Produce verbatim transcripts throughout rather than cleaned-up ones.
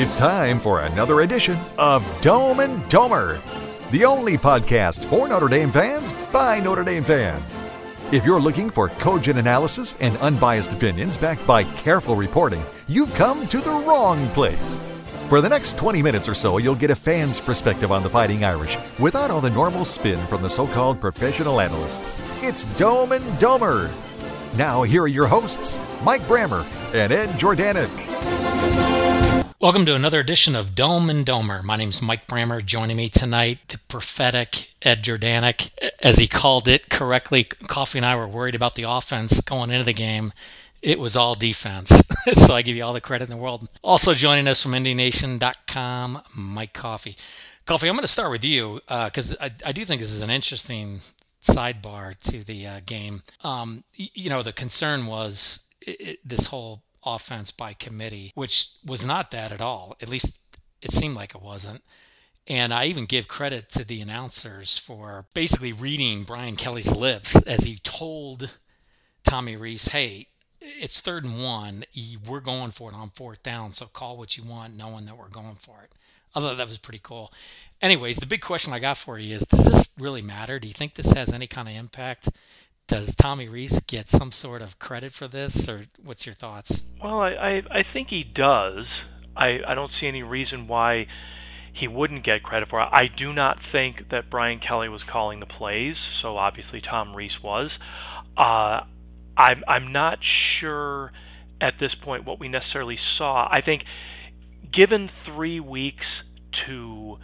It's time for another edition of Dome and Domer, the only podcast for Notre Dame fans by Notre Dame fans. If you're looking for cogent analysis and unbiased opinions backed by careful reporting, you've come to the wrong place. For the next twenty minutes or so, you'll get a fan's perspective on the Fighting Irish without all the normal spin from the so-called professional analysts. It's Dome and Domer. Now, here are your hosts, Mike Brammer and Ed Jordanek. Welcome to another edition of Dome and Domer. My name's Mike Brammer. Joining me tonight, the prophetic Ed Jordanek, as he called it correctly. Coffee and I were worried about the offense going into the game. It was all defense, so I give you all the credit in the world. Also joining us from Indy Nation dot com, Mike Coffey. Coffey, I'm going to start with you because uh, I, I do think this is an interesting sidebar to the uh, game. Um, y- you know, the concern was it, it, this whole offense by committee, which was not that at all. At least it seemed like it wasn't. And I even give credit to the announcers for basically reading Brian Kelly's lips as he told Tommy Rees, hey, it's third and one. We're going for it on fourth down, so call what you want, knowing that we're going for it. I thought that was pretty cool. Anyways, the big question I got for you is, does this really matter? Do you think this has any kind of impact? Does Tommy Rees get some sort of credit for this, or what's your thoughts? Well, I, I, I think he does. I, I don't see any reason why he wouldn't get credit for it. I do not think that Brian Kelly was calling the plays, so obviously Tom Rees was. Uh, I'm, I'm not sure at this point what we necessarily saw. I think given three weeks to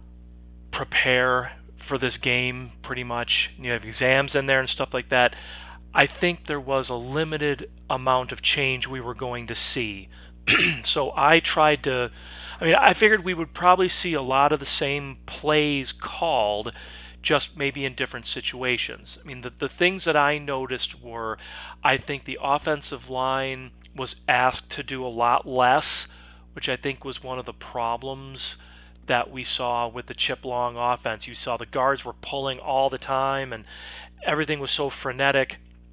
prepare for this game, pretty much, you have exams in there and stuff like that, I think there was a limited amount of change we were going to see. So I tried to, I mean, I figured we would probably see a lot of the same plays called, just maybe in different situations. I mean, the, the things that I noticed were, I think the offensive line was asked to do a lot less, which I think was one of the problems that we saw with the Chip Long offense. You saw the guards were pulling all the time, and everything was so frenetic,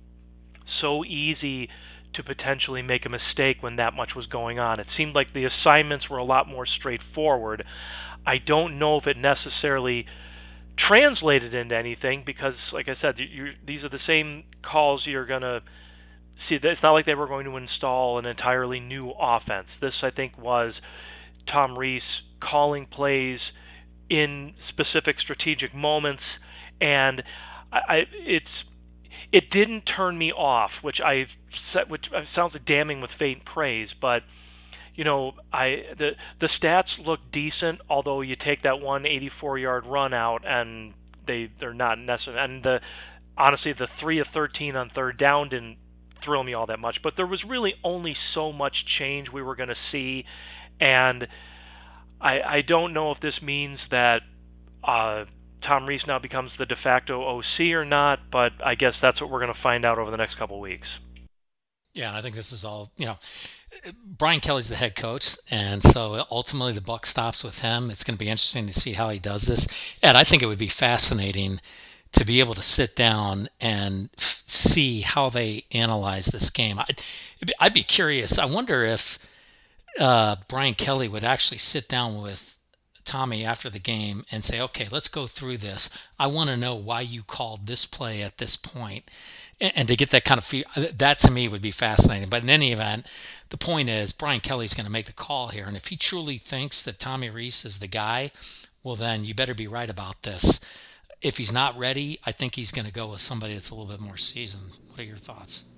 so easy to potentially make a mistake when that much was going on. It seemed like the assignments were a lot more straightforward. I don't know if it necessarily translated into anything because, like I said, you, these are the same calls you're going to see. It's not like they were going to install an entirely new offense. This, I think, was Tom Rees calling plays in specific strategic moments, and I, I, it's it didn't turn me off, which I said, which sounds like damning with faint praise, but you know, I the the stats look decent, although you take that one eighty-four yard run out, and they they're not necessary. And the honestly, the three of thirteen on third down didn't thrill me all that much, but there was really only so much change we were going to see, and I, I don't know if this means that uh, Tom Rees now becomes the de facto O C or not, but I guess that's what we're going to find out over the next couple of weeks. Yeah, and I think this is all, you know, Brian Kelly's the head coach, and so ultimately the buck stops with him. It's going to be interesting to see how he does this. And I think it would be fascinating to be able to sit down and f- see how they analyze this game. I'd, I'd be curious. I wonder if Uh, Brian Kelly would actually sit down with Tommy after the game and say, okay, let's go through this. I want to know why you called this play at this point. And, and to get that kind of feel, that to me would be fascinating. But in any event, the point is Brian Kelly's going to make the call here. And if he truly thinks that Tommy Rees is the guy, well, then you better be right about this. If he's not ready, I think he's going to go with somebody that's a little bit more seasoned. What are your thoughts?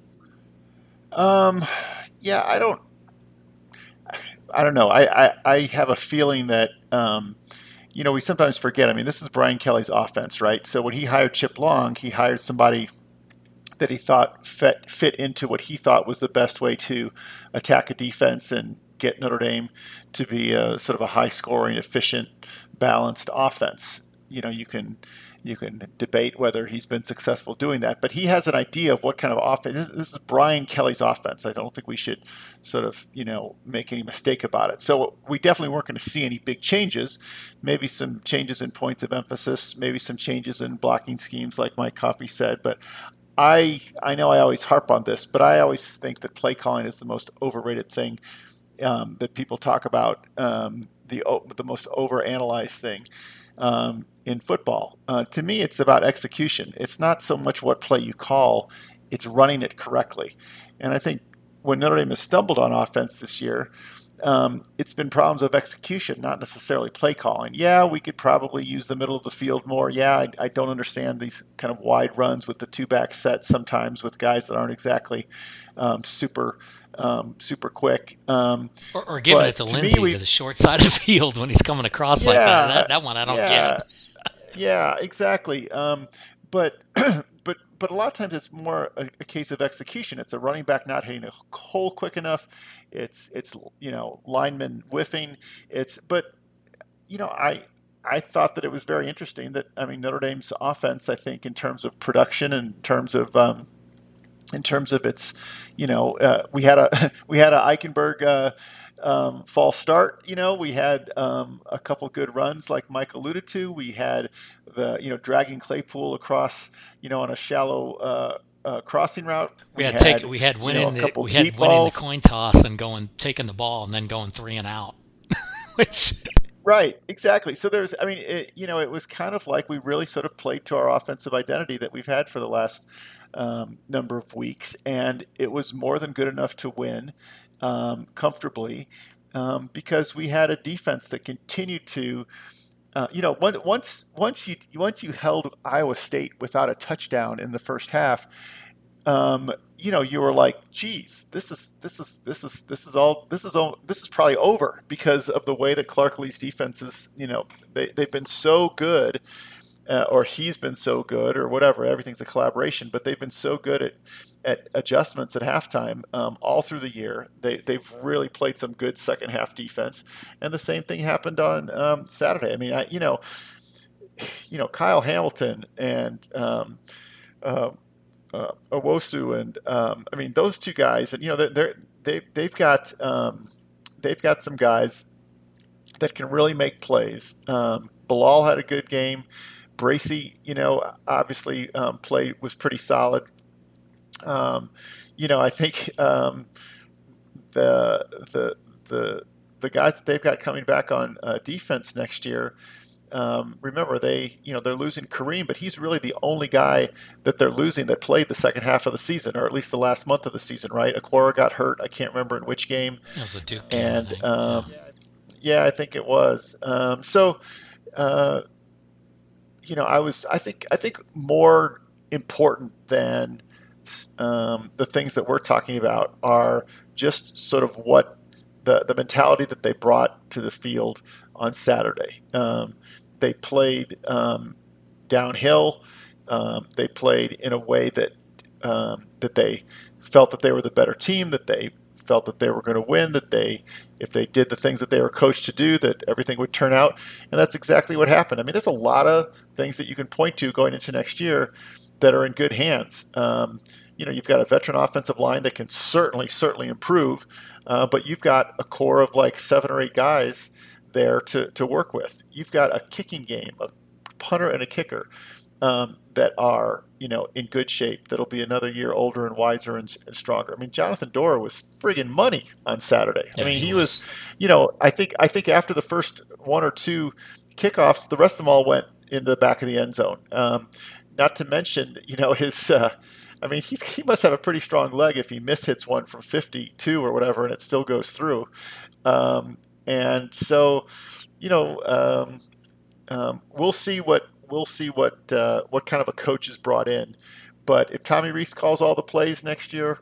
Um, yeah, I don't, I don't know. I, I, I have a feeling that, um, you know, we sometimes forget. I mean, this is Brian Kelly's offense, right? So when he hired Chip Long, he hired somebody that he thought fit, fit into what he thought was the best way to attack a defense and get Notre Dame to be a sort of a high-scoring, efficient, balanced offense. You know, you can you can debate whether he's been successful doing that, but he has an idea of what kind of offense. This, this is Brian Kelly's offense. I don't think we should sort of, you know, make any mistake about it. So we definitely weren't going to see any big changes, maybe some changes in points of emphasis, maybe some changes in blocking schemes like Mike Coffey said, but I I know I always harp on this, but I always think that play calling is the most overrated thing um, that people talk about, um, the the most overanalyzed thing um, in football. Uh, to me, it's about execution. It's not so much what play you call; it's running it correctly. And I think when Notre Dame has stumbled on offense this year, um, it's been problems of execution, not necessarily play calling. Yeah, we could probably use the middle of the field more. Yeah, I, I don't understand these kind of wide runs with the two-back set sometimes with guys that aren't exactly um, super um, super quick. Um, or, or giving it to, to Lindsey we, to the short side of the field when he's coming across yeah, like that. that. That one I don't yeah, get. yeah, exactly. Um, but but but a lot of times it's more a, a case of execution. It's a running back not hitting a hole quick enough. It's it's you know linemen whiffing. It's but you know I I thought that it was very interesting that I mean Notre Dame's offense, I think in terms of production, in terms of um, in terms of its you know uh, we had a we had a Eichenberg uh, um, false start. You know we had um, a couple good runs like Mike alluded to. We had the you know dragging Claypool across you know on a shallow uh, uh, crossing route. We, we had, had take we had winning you know, the we had winning the coin toss and going taking the ball and then going three and out. Which right, exactly. So there's I mean it, you know it was kind of like we really sort of played to our offensive identity that we've had for the last um, number of weeks, and it was more than good enough to win um, comfortably um, because we had a defense that continued to. Uh, you know, once once you once you held Iowa State without a touchdown in the first half, um, you know, you were like, "Geez, this is this is this is this is all this is all this is probably over," because of the way that Clark Lea's defenses, you know, they they've been so good, uh, or he's been so good, or whatever. Everything's a collaboration, but they've been so good at at adjustments at halftime um, all through the year. They, they've really played some good second half defense. And the same thing happened on um, Saturday. I mean, I, you know, you know, Kyle Hamilton and um, uh, uh, Owosu and um, I mean, those two guys, and you know, they're, they're they they've got um, they've got some guys that can really make plays. Um, Bilal had a good game. Bracy, you know, obviously um, played was pretty solid. Um, you know, I think um, the the the the guys that they've got coming back on uh, defense next year. Um, remember, they you know they're losing Kareem, but he's really the only guy that they're losing that played the second half of the season, or at least the last month of the season. Right? Aquara got hurt. I can't remember in which game. It was a Duke game. And um, yeah. yeah, I think it was. Um, so, uh, you know, I was. I think. I think more important than. Um, the things that we're talking about are just sort of what the, the mentality that they brought to the field on Saturday. Um, they played um, downhill. Um, they played in a way that um, that they felt that they were the better team, that they felt that they were going to win, that they, if they did the things that they were coached to do, that everything would turn out. And that's exactly what happened. I mean, there's a lot of things that you can point to going into next year that are in good hands. Um, you know, you've got a veteran offensive line that can certainly, certainly improve, uh, but you've got a core of like seven or eight guys there to, to work with. You've got a kicking game, a punter and a kicker um, that are, you know, in good shape. That'll be another year older and wiser and, and stronger. I mean, Jonathan Dora was friggin' money on Saturday. Yeah, I mean, he, he was, was, you know, I think I think after the first one or two kickoffs, the rest of them all went in the back of the end zone. Um, Not to mention, you know, his, uh, I mean, he's, he must have a pretty strong leg if he mishits one from fifty-two or whatever and it still goes through. Um, and so, you know, um, um, we'll see what, we'll see what, uh, what kind of a coach is brought in. But if Tommy Rees calls all the plays next year,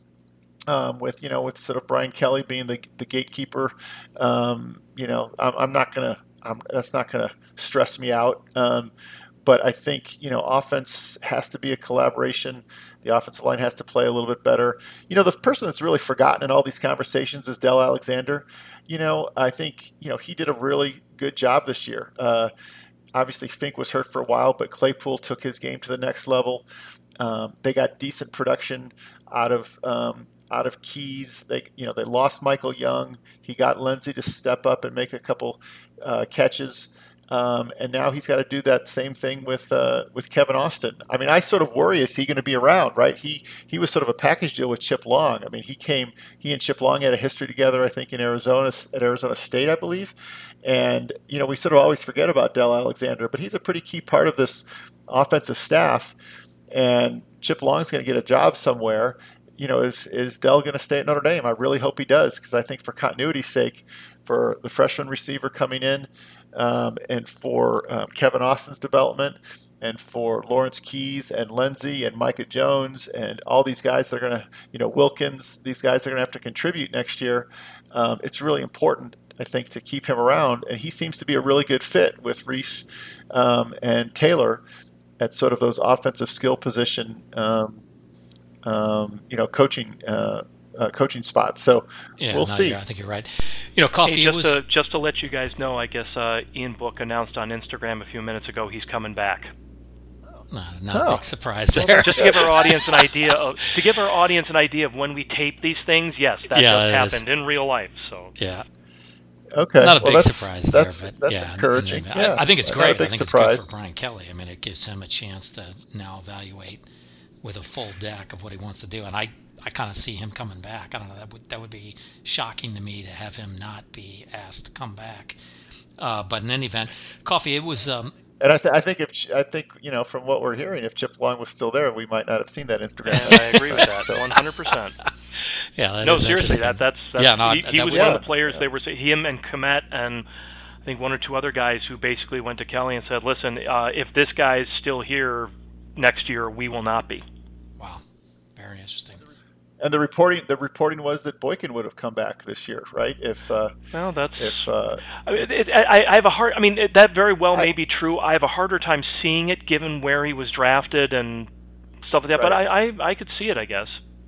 um, with, you know, with sort of Brian Kelly being the, the gatekeeper, um, you know, I'm, I'm not going to, that's not going to stress me out. Um, But I think, you know, offense has to be a collaboration. The offensive line has to play a little bit better. You know, the person that's really forgotten in all these conversations is Del Alexander. You know, I think, you know, he did a really good job this year. Uh, obviously, Fink was hurt for a while, but Claypool took his game to the next level. Um, they got decent production out of um, out of Keys. They, you know, they lost Michael Young. He got Lindsey to step up and make a couple uh, catches. Um, and now he's got to do that same thing with uh, with Kevin Austin. I mean, I sort of worry, is he going to be around, right? He he was sort of a package deal with Chip Long. I mean, he came, he and Chip Long had a history together, I think, in Arizona, at Arizona State, I believe. And, you know, we sort of always forget about Del Alexander, but he's a pretty key part of this offensive staff. And Chip Long's going to get a job somewhere. You know, is is Dell going to stay at Notre Dame? I really hope he does, because I think for continuity's sake, for the freshman receiver coming in, um, and for um, Kevin Austin's development, and for Lawrence Keys and Lindsey and Micah Jones and all these guys that are going to, you know, Wilkins, these guys that are going to have to contribute next year, um, it's really important, I think, to keep him around. And he seems to be a really good fit with Reese um, and Taylor at sort of those offensive skill position um, Um, you know, coaching uh, uh, coaching spots. So yeah, we'll no, see. I think you're right. You know, Coffee hey, just was to, just to let you guys know, I guess uh, Ian Book announced on Instagram a few minutes ago he's coming back. no, not a Oh. big surprise there. Just to give our audience an idea of to give our audience an idea of when we tape these things. Yes, that Yeah, just it happened is. in real life. So yeah, Okay, not a well, big that's, surprise that's, there, but that's yeah, in- encouraging. in the- yeah, I, I think it's not great. a big I think surprise. it's good for Brian Kelly. I mean, it gives him a chance to now evaluate with a full deck of what he wants to do, and I. I kind of see him coming back. I don't know. That would that would be shocking to me to have him not be asked to come back. Uh, but in any event, Coffee, it was. Um, And I, th- I think if Ch- I think you know from what we're hearing, if Chip Long was still there, we might not have seen that Instagram. and I agree with that one hundred percent. yeah, that No, is seriously, interesting. that that's, that's Yeah, no, he, that he was would- one yeah. of the players. They were him and Komet and I think one or two other guys who basically went to Kelly and said, "Listen, uh, if this guy's still here next year, we will not be." Wow, very interesting. And the reporting the reporting was that Boykin would have come back this year, right? If uh, Well, that's. if uh, I, mean, it, I, I have a hard. I mean, it, that very well I- may be true. I have a harder time seeing it given where he was drafted and stuff like that. But Right. I, I, I could see it, I guess.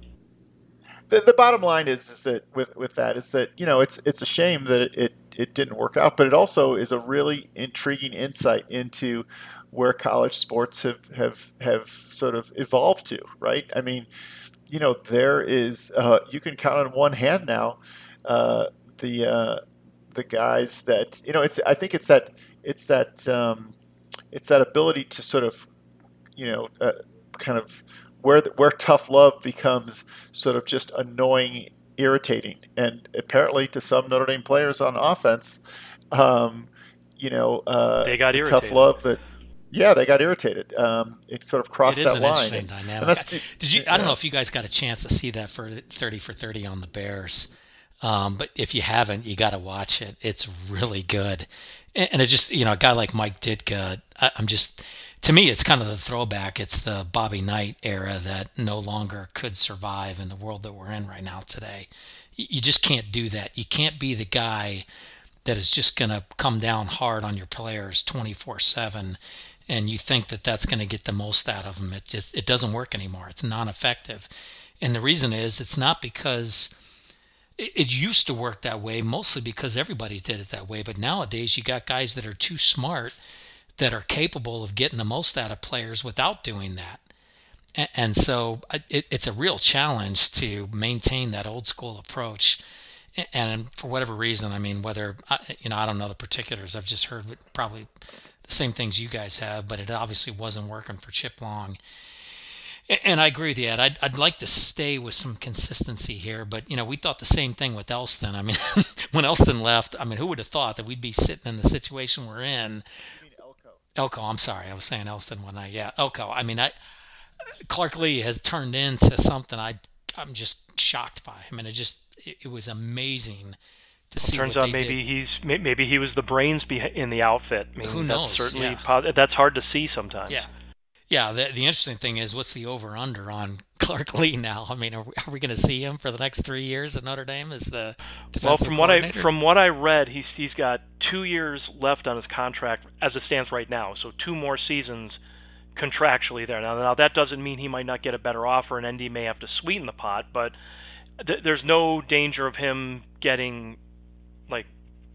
the, the bottom line is is that with with that is that you know it's it's a shame that it, it it didn't work out, but it also is a really intriguing insight into where college sports have have have sort of evolved to, right? I mean, you know, there is uh, you can count on one hand now uh, the uh, the guys that you know. It's I think it's that it's that um, it's that ability to sort of you know uh, kind of where the, where tough love becomes sort of just annoying, irritating, and apparently to some Notre Dame players on offense, um, you know, uh, They got the irritated. tough love that. Yeah, they got irritated. Um, it sort of crossed It is that an line. interesting And- dynamic. and that's- Did you? I don't yeah. know if you guys got a chance to see that for thirty for thirty on the Bears, um, but if you haven't, you got to watch it. It's really good, and, and it just you know a guy like Mike Ditka. I, I'm just to me, it's kind of the throwback. It's the Bobby Knight era that no longer could survive in the world that we're in right now today. You, you just can't do that. You can't be the guy that is just going to come down hard on your players twenty-four seven and you think that that's going to get the most out of them. It just it doesn't work anymore. It's non-effective. And the reason is it's not because it, it used to work that way, mostly because everybody did it that way. But nowadays you got guys that are too smart that are capable of getting the most out of players without doing that. And, and so it, it's a real challenge to maintain that old school approach. And for whatever reason, I mean, whether, you know, I don't know the particulars. I've just heard probably the same things you guys have, but it obviously wasn't working for Chip Long. And I agree with you, Ed. I'd, I'd like to stay with some consistency here, but, you know, we thought the same thing with Elston. I mean, when Elston left, I mean, who would have thought that we'd be sitting in the situation we're in? Elko, I'm sorry. I was saying Elston one night. Yeah, Elko. I mean, I Clark Lee has turned into something I, I'm just shocked by. I mean, it just, it, it was amazing to see Turns what out they maybe did. he's may- maybe he was the brains behi- in the outfit. I mean, Who that's knows? Certainly, Yeah. pos- that's hard to see sometimes. Yeah. Yeah, the, the interesting thing is, what's the over-under on Clark Lee now? I mean, are we, are we going to see him for the next three years at Notre Dame as the defensive Well, from what I coordinator? from what I read, he's he's got two years left on his contract as it stands right now. So two more seasons contractually there. Now, now that doesn't mean he might not get a better offer, and N D may have to sweeten the pot. But th- there's no danger of him getting like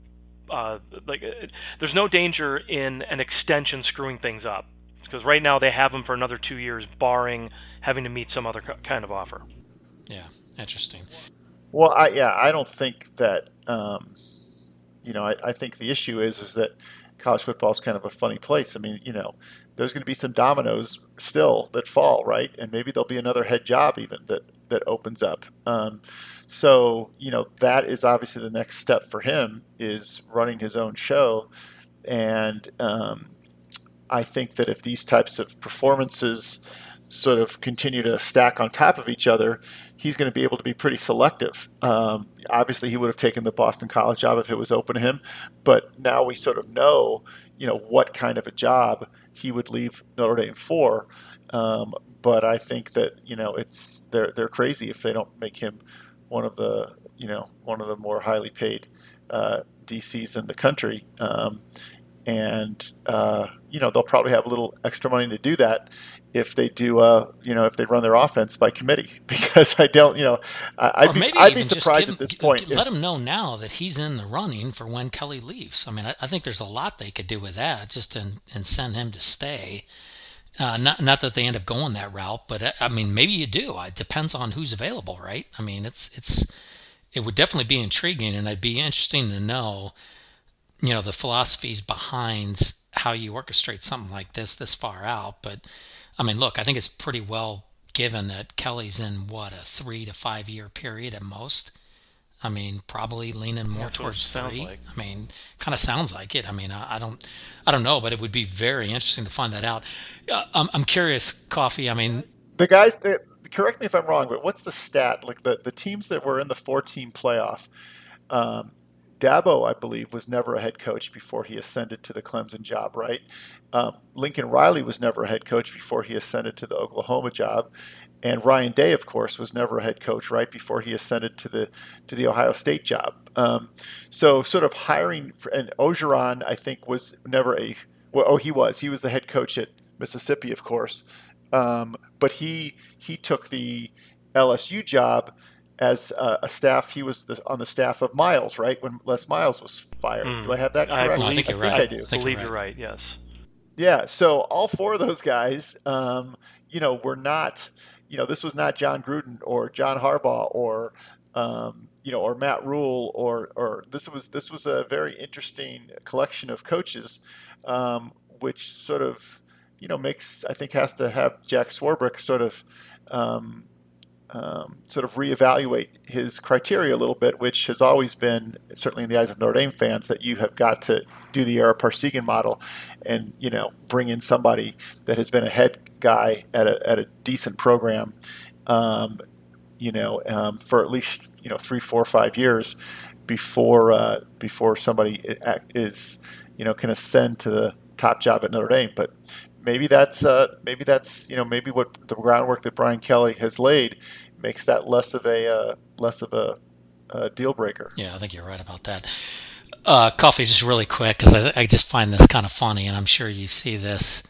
uh, like uh, there's no danger in an extension screwing things up. Because right now they have him for another two years, barring having to meet some other kind of offer. Yeah, interesting. Well, I yeah, I don't think that. Um, you know, I, I think the issue is is that college football is kind of a funny place. I mean, you know, there's going to be some dominoes still that fall, right? And maybe there'll be another head job even that that opens up. Um, so, you know, that is obviously the next step for him, is running his own show. And um, I think that if these types of performances sort of continue to stack on top of each other, he's going to be able to be pretty selective. Um, obviously, he would have taken the Boston College job if it was open to him, but now we sort of know, you know, what kind of a job he would leave Notre Dame for. Um, but I think that, you know, it's they're they're crazy if they don't make him one of the, you know, one of the more highly paid uh, D Cs in the country. Um, and uh, you know, they'll probably have a little extra money to do that if they do, uh, you know, if they run their offense by committee, because I don't, you know, I'd be, I'd be surprised at this point. Let him know now that he's in the running for when Kelly leaves. I mean, I, I think there's a lot they could do with that, just to, and send him to stay. Uh, not not that they end up going that route, but I mean, maybe you do. It depends on who's available, right? I mean, it's it's it would definitely be intriguing, and it'd be interesting to know, you know, the philosophies behind how you orchestrate something like this this far out. But I mean, look, I think it's pretty well given that Kelly's in what, a three to five year period at most. I mean, probably leaning more yeah, towards three. Like. I mean, kind of sounds like it. I mean, I, I don't, I don't know, but it would be very interesting to find that out. Uh, I'm, I'm curious, Coffee. I mean, the guys that, correct me if I'm wrong, but what's the stat? Like the, the teams that were in the four-team playoff, um, Dabo, I believe, was never a head coach before he ascended to the Clemson job, right? Um, Lincoln Riley was never a head coach before he ascended to the Oklahoma job. And Ryan Day, of course, was never a head coach, right, before he ascended to the to the Ohio State job. Um, so sort of hiring, for, and Orgeron, I think, was never a well, – oh, he was. He was the head coach at Mississippi, of course. Um, but he he took the L S U job as a, a staff. He was the, on the staff of Miles, right, when Les Miles was fired. Mm. Do I have that correct? I, believe, I think you're I right. I, do. I believe you're right, yes. Yeah, so all four of those guys, um, you know, were not – you know, this was not John Gruden or John Harbaugh or, um, you know, or Matt Rule or, or this was this was a very interesting collection of coaches, um, which sort of, you know, makes, I think, has to have Jack Swarbrick sort of, um, um, sort of reevaluate his criteria a little bit, which has always been, certainly in the eyes of Notre Dame fans, that you have got to do the Ara Parseghian model and, you know, bring in somebody that has been a head guy at a at a decent program, um, you know, um, for at least, you know, three, four, five years before uh, before somebody is, you know, can ascend to the top job at Notre Dame. But maybe that's uh, maybe that's you know maybe what the groundwork that Brian Kelly has laid makes that less of a uh, less of a, a deal breaker. Yeah, I think you're right about that. Uh, Coffee, just really quick, because I, I just find this kind of funny, and I'm sure you see this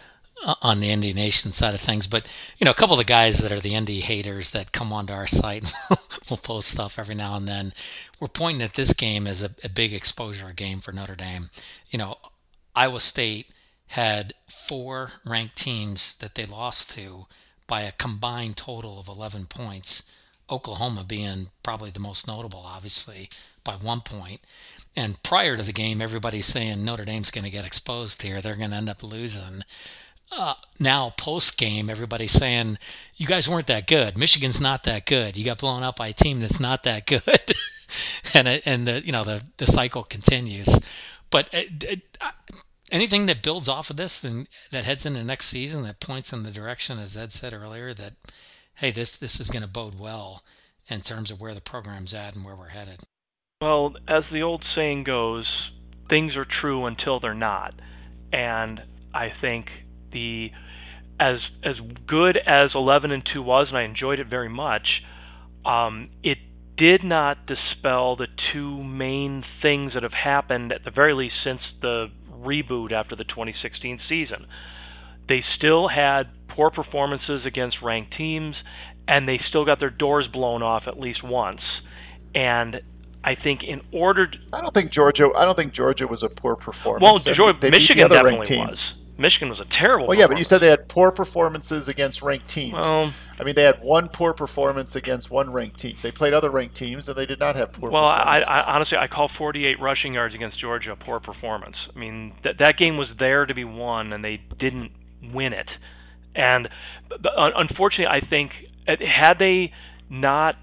on the Indy Nation side of things. But, you know, a couple of the guys that are the Indy haters that come onto our site and will post stuff every now and then, we're pointing at this game as a, a big exposure game for Notre Dame. You know, Iowa State had four ranked teams that they lost to by a combined total of eleven points, Oklahoma being probably the most notable, obviously, by one point. And prior to the game, everybody's saying Notre Dame's going to get exposed here. They're going to end up losing. Uh, now, post-game, everybody's saying, you guys weren't that good. Michigan's not that good. You got blown out by a team that's not that good. and and the you know the, the cycle continues. But it, it, anything that builds off of this and that heads into next season that points in the direction, as Ed said earlier, that, hey, this, this is going to bode well in terms of where the program's at and where we're headed. Well, as the old saying goes, things are true until they're not. And I think the as as good as eleven and two was, and I enjoyed it very much, um, it did not dispel the two main things that have happened, at the very least, since the reboot after the twenty sixteen season. They still had poor performances against ranked teams, and they still got their doors blown off at least once. And I think in order to, I don't think Georgia I don't think Georgia was a poor performance. Well, they, Georgia, they Michigan the definitely was. Michigan was a terrible. Well, yeah, but you said they had poor performances against ranked teams. Well, I mean, they had one poor performance against one ranked team. They played other ranked teams, and they did not have poor well, I, performances. I honestly I call forty-eight rushing yards against Georgia a poor performance. I mean, that that game was there to be won, and they didn't win it. And unfortunately, I think had they not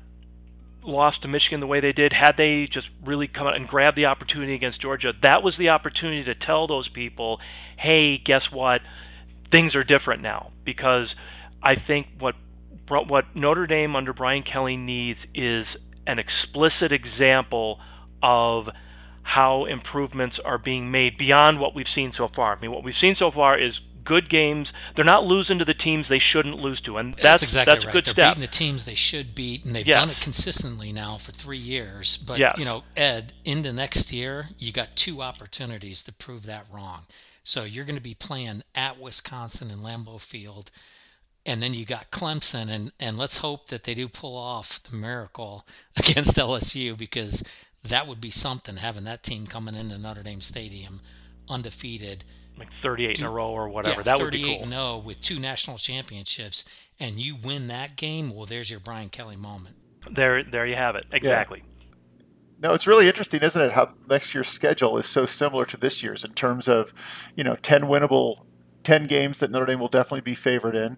lost to Michigan the way they did, had they just really come out and grabbed the opportunity against Georgia, that was the opportunity to tell those people, hey, guess what? Things are different now. Because I think what what Notre Dame under Brian Kelly needs is an explicit example of how improvements are being made beyond what we've seen so far. I mean, what we've seen so far is good games. They're not losing to the teams they shouldn't lose to, and that's, that's exactly that's right. a good They're step. beating the teams they should beat, and they've Yes. done it consistently now for three years. But, Yes. you know, Ed, into next year, you got two opportunities to prove that wrong. So you're going to be playing at Wisconsin in Lambeau Field, and then you got Clemson, and, and let's hope that they do pull off the miracle against L S U, because that would be something, having that team coming into Notre Dame Stadium undefeated. Like thirty-eight in a row or whatever. Yeah, that would be cool. thirty-eight and oh with two national championships, and you win that game, well, there's your Brian Kelly moment. There, there you have it. Exactly. Yeah. No, it's really interesting, isn't it, how next year's schedule is so similar to this year's in terms of, you know, ten winnable, ten games that Notre Dame will definitely be favored in,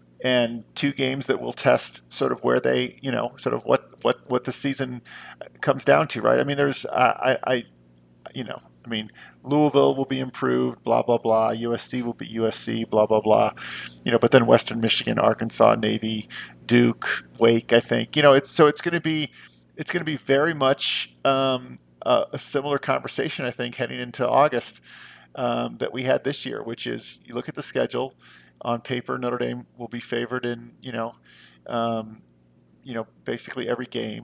and two games that will test sort of where they, you know, sort of what, what, what the season comes down to, right? I mean, there's, uh, I, I, you know, I mean, Louisville will be improved, blah, blah, blah. U S C will be U S C, blah, blah, blah. You know, but then Western Michigan, Arkansas, Navy, Duke, Wake, I think. You know, it's so it's going to be it's going to be very much um, a, a similar conversation, I think, heading into August um, that we had this year, which is you look at the schedule. On paper, Notre Dame will be favored in, you know, um, you know, basically every game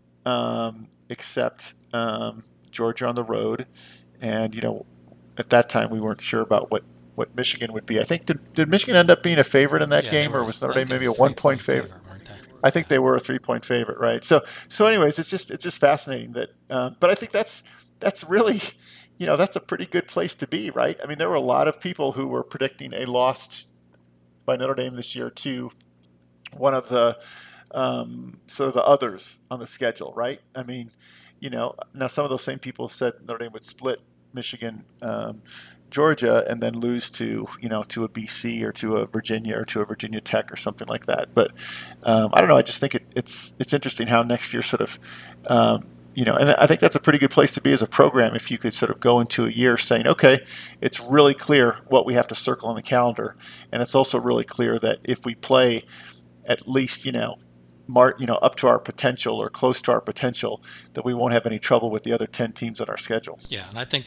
um, except um, Georgia on the road. And, you know, at that time we weren't sure about what, what Michigan would be. I think, did, did Michigan end up being a favorite in that Yeah, game, they or were- was I Notre think Dame they maybe a were one-point three-point favorite? weren't they? I think they were a three-point favorite, right? So, so anyways, it's just it's just fascinating that. Uh, but I think that's that's really, you know, that's a pretty good place to be, right? I mean, there were a lot of people who were predicting a loss by Notre Dame this year to one of the um, sort of the others on the schedule, right? I mean, you know, now some of those same people said Notre Dame would split Michigan, um, Georgia, and then lose to, you know, to a B C or to a Virginia or to a Virginia Tech or something like that. But um, I don't know. I just think it, it's it's interesting how next year sort of, um, you know, and I think that's a pretty good place to be as a program if you could sort of go into a year saying, okay, it's really clear what we have to circle on the calendar, and it's also really clear that if we play at least, you know, Mark, you know, up to our potential or close to our potential, that we won't have any trouble with the other ten teams on our schedule. Yeah, and I think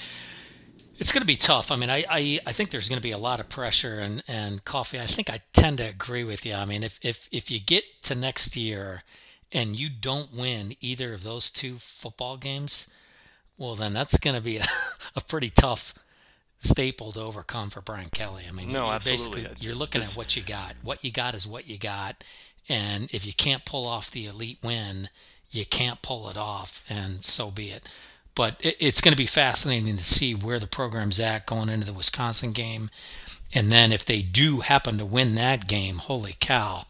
it's going to be tough. I mean, I, I, I think there's going to be a lot of pressure, and, and Coffee, I think I tend to agree with you. I mean, if, if, if you get to next year and you don't win either of those two football games, well, then that's going to be a, a pretty tough staple to overcome for Brian Kelly. I mean, No, you're absolutely. basically, you're looking at what you got. What you got is what you got. And if you can't pull off the elite win, you can't pull it off, and so be it. But it, it's going to be fascinating to see where the program's at going into the Wisconsin game. And then if they do happen to win that game, holy cow,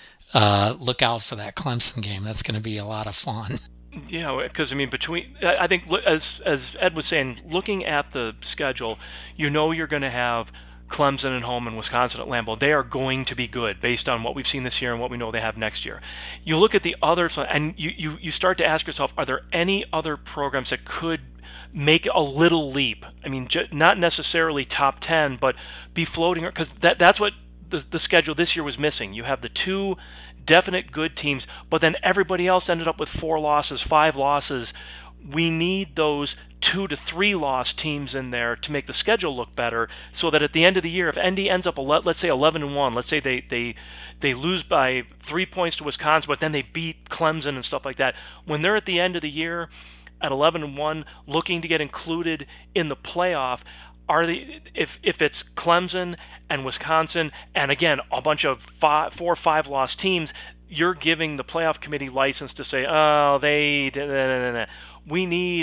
uh, look out for that Clemson game. That's going to be a lot of fun. Yeah, because I mean, between I think as as Ed was saying, looking at the schedule, you know you're going to have Clemson at home and Wisconsin at Lambeau. They are going to be good based on what we've seen this year and what we know they have next year. You look at the others, and you, you, you start to ask yourself, are there any other programs that could make a little leap? I mean, j- not necessarily top ten, but be floating, because that, that's what the, the schedule this year was missing. You have the two definite good teams, but then everybody else ended up with four losses, five losses. We need those two to three loss teams in there to make the schedule look better, so that at the end of the year, if N D ends up, let's say eleven and one, let's say they, they they lose by three points to Wisconsin, but then they beat Clemson and stuff like that, when they're at the end of the year at eleven and one, looking to get included in the playoff, are they, if if it's Clemson and Wisconsin and again a bunch of five, four or five loss teams, you're giving the playoff committee license to say, oh, they, we need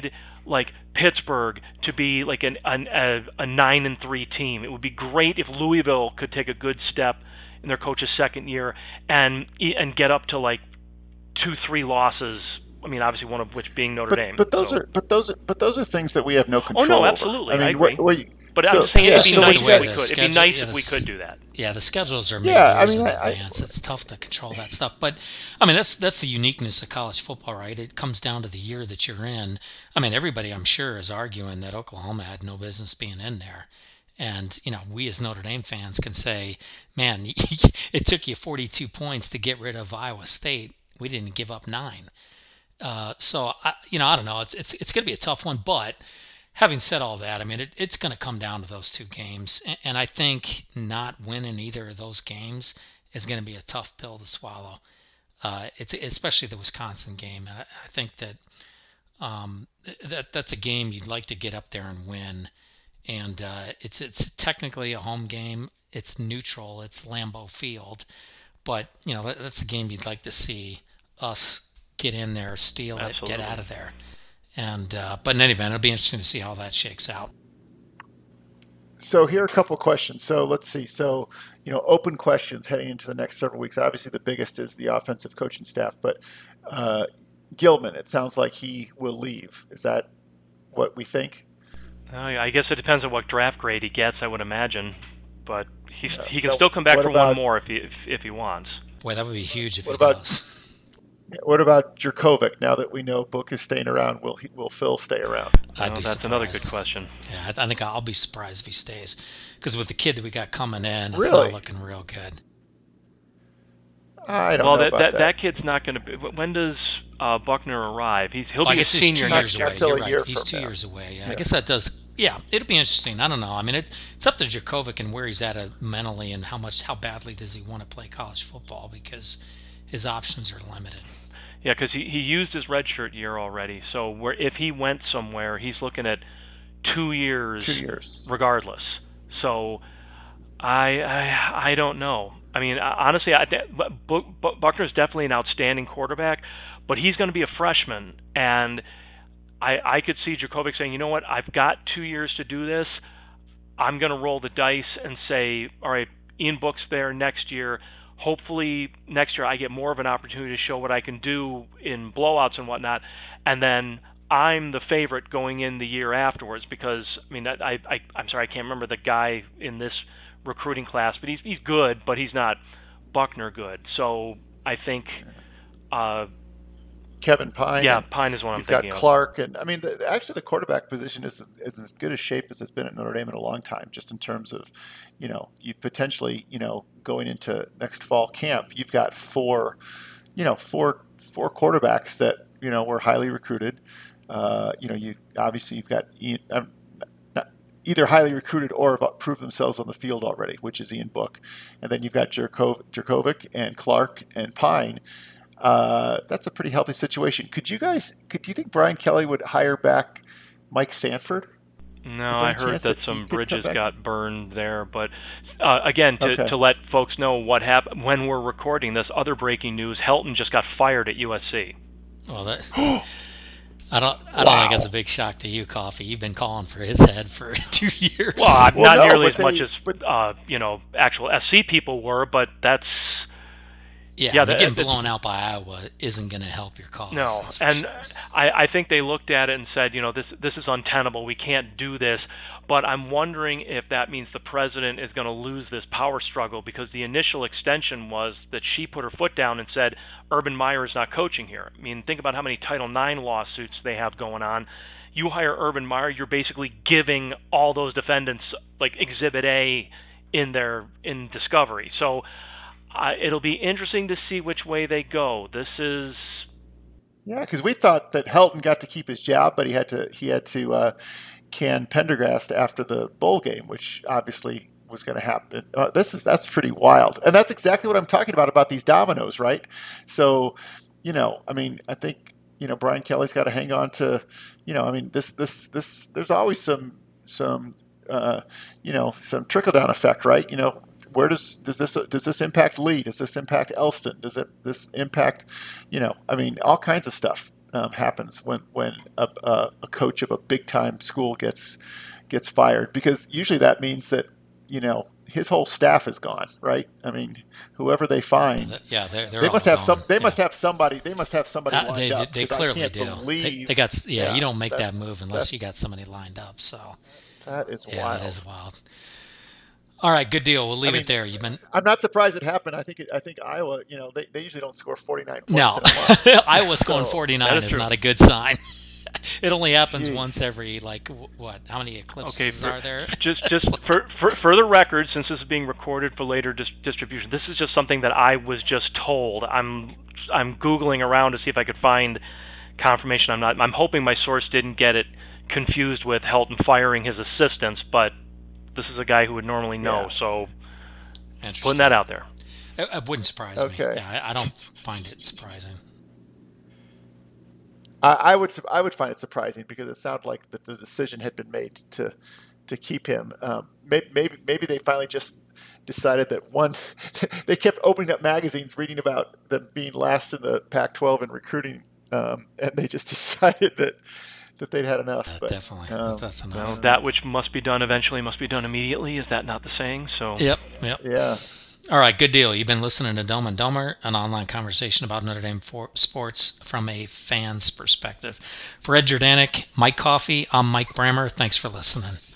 like Pittsburgh to be like an, an a, a nine and three team. It would be great if Louisville could take a good step in their coach's second year and and get up to like two, three losses. I mean, obviously one of which being Notre but, Dame. But those so. are but those are but those are things that we have no control over. Oh no, over. absolutely. I mean, I agree. what, what you, but so, I'm saying yeah, it'd be so nice if we the could. schedule, It'd be nice yeah, if we could do that. Yeah, the schedules are made Yeah, years I mean, in I, advance. I, it's tough to control that stuff. But I mean, that's that's the uniqueness of college football, right? It comes down to the year that you're in. I mean, everybody, I'm sure, is arguing that Oklahoma had no business being in there. And, you know, we as Notre Dame fans can say, man, it took you forty-two points to get rid of Iowa State. We didn't give up nine. Uh, so, I, you know, I don't know. It's it's it's going to be a tough one. But having said all that, I mean, it, it's going to come down to those two games. And, and I think not winning either of those games is going to be a tough pill to swallow. Uh, it's especially the Wisconsin game. And I, I think that um, that that's a game you'd like to get up there and win. And uh, it's it's technically a home game. It's neutral. It's Lambeau Field. But, you know, that, that's a game you'd like to see us get in there, steal it, Absolutely. get out of there. And uh, but in any event, it'll be interesting to see how that shakes out. So here are a couple of questions. So let's see. So, you know, open questions heading into the next several weeks. Obviously, the biggest is the offensive coaching staff. But uh, Gilman, it sounds like he will leave. Is that what we think? Uh, I guess it depends on what draft grade he gets, I would imagine. But he's, Yeah. he can So still come back what for about- one more if he if, if he wants. Boy, that would be huge if What he about- does. What about Jurkovec? Now that we know Book is staying around, will he, will Phil stay around? I'd Well, be that's surprised. another good question. Yeah, I, I think I'll be surprised if he stays. Because with the kid that we got coming in, it's Really? not looking real good. I don't Well, know that, about that that. that kid's not going to be. When does uh, Buckner arrive? He's he'll Well, I be a guess he's senior two next years year. away. Until You're a right. year He's from two now. years away. Yeah, I Yeah. guess that does. Yeah, it'll be interesting. I don't know. I mean, it, it's up to Jurkovec and where he's at uh, mentally and how much, how badly does he want to play college football because his options are limited. Yeah, because he, he used his redshirt year already. So where if he went somewhere, he's looking at two years, Two years. regardless. So I I, I don't know. I mean, honestly, I, Bu- Bu- Buckner's definitely an outstanding quarterback, but he's going to be a freshman, and I I could see Jurkovec saying, you know what, I've got two years to do this. I'm going to roll the dice and say, all right, Ian Book's there next year. Hopefully next year I get more of an opportunity to show what I can do in blowouts and whatnot, and then I'm the favorite going in the year afterwards because I mean I I I'm sorry I can't remember the guy in this recruiting class, but he's he's good, but he's not Buckner good. So I think uh, Kevin Pine. yeah, and Pine is one I'm You've got thinking of. Clark, and I mean, the, actually, the quarterback position is, is as good a shape as it's been at Notre Dame in a long time. Just in terms of, you know, you potentially, you know, going into next fall camp, you've got four, you know, four four quarterbacks that you know were highly recruited. Uh, you know, you obviously you've got Ian, um, not, either highly recruited or have proved themselves on the field already, which is Ian Book, and then you've got Jurkov, Jurkovec and Clark and Pine. Uh, that's a pretty healthy situation. Could you guys? Could you think Brian Kelly would hire back Mike Sanford? No, Is there I a heard chance that that he some could come bridges back? got burned there, but uh, again, to, Okay. to let folks know what happened when we're recording this, other breaking news: Helton just got fired at U S C. Well, that, I don't. I don't think that's a big shock to you, Coffee. You've been calling for his head for two years. Well, uh, Well, not no, nearly but as much they- as but- uh, you know actual S C people were, but that's yeah, yeah, but that- getting that- blown out by Iowa isn't going to help your cause. no. that's for And sure. I, I think they looked at it and said, you know, this this is untenable. We can't do this. But I'm wondering if that means the president is going to lose this power struggle because the initial extension was that she put her foot down and said Urban Meyer is not coaching here. I mean, think about how many Title nine lawsuits they have going on. You hire Urban Meyer, you're basically giving all those defendants like Exhibit A in their in discovery. So uh, it'll be interesting to see which way they go. This is Yeah, because we thought that Helton got to keep his job, but he had to he had to uh, can Pendergast after the bowl game, which obviously was going to happen. Uh, this is that's pretty wild, and that's exactly what I'm talking about about these dominoes, right? So, you know, I mean, I think you know Brian Kelly's got to hang on to, you know, I mean, this this this there's always some some uh, you know some trickle down effect, right? You know. Where does does this does this impact Lee? Does this impact Elston? Does it this impact, you know? I mean, all kinds of stuff. um, happens when when a, a, a coach of a big time school gets gets fired, because usually that means that, you know, his whole staff is gone, right? I mean, whoever they find, yeah, they're, they're they must all have gone. some. They yeah. must have somebody. They must have somebody Uh, lined they up. they 'cause clearly I can't do. believe, They, they got yeah, yeah, You don't make that that's- move unless that's- you got somebody lined up. So That is yeah, wild. that is wild. All right, good deal. We'll leave I mean, it there. You've been I'm not surprised it happened. I think. It, I think Iowa. You know, they, they usually don't score forty-nine points no. in a month. Iowa scoring So, forty-nine that is is true. not a good sign. It only happens Jeez. once every like w- what? How many eclipses Okay, for- are there? Just, just for, for, for the record, since this is being recorded for later dis- distribution, this is just something that I was just told. I'm, I'm googling around to see if I could find confirmation. I'm not. I'm hoping my source didn't get it confused with Helton firing his assistants, but this is a guy who would normally know. Yeah. So Interesting. putting that out there. It, it wouldn't surprise Okay. me. Yeah, I, I don't find it surprising. I, I would. I would find it surprising because it sounded like the, the decision had been made to to keep him. Um, maybe, maybe maybe they finally just decided that one. They kept opening up magazines, reading about them being last in the Pac twelve in recruiting, um, and they just decided that that they'd had enough. Uh, but, definitely, um, that's enough. Well, that which must be done eventually must be done immediately. Is that not the saying? So Yep, yep. yeah. All right, good deal. You've been listening to Dome and Domer, an online conversation about Notre Dame for sports from a fan's perspective. For Ed Jordanek, Mike Coffey, I'm Mike Brammer. Thanks for listening.